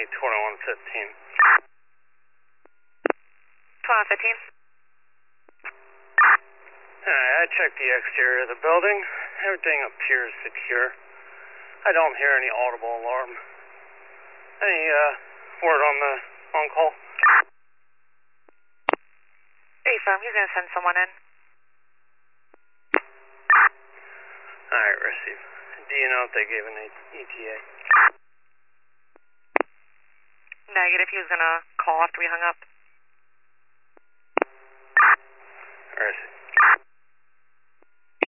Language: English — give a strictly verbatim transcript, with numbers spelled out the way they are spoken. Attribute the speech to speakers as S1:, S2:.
S1: twenty-one fifteen.
S2: twenty-one fifteen.
S1: Alright, I checked the exterior of the building. Everything appears secure. I don't hear any audible alarm. Any, uh, word on the phone call?
S2: Hey, firm, he's gonna send someone in.
S1: Alright, receive. Do you know if they gave an E T A?
S2: Negative, he was gonna call after we hung up.